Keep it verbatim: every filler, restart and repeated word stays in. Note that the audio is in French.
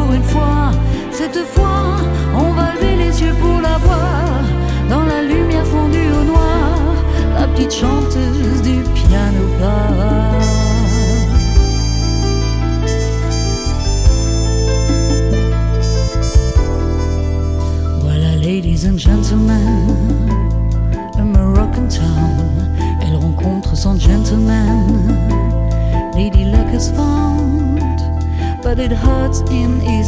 pour une fois. Cette fois, on va lever les yeux pour la voir. Dans la lumière fondue au noir, la petite chanteuse du piano bar. Voilà, ladies and gentlemen, a Moroccan town. Elle rencontre son gentleman. Lady Luck is found, but it hurts in his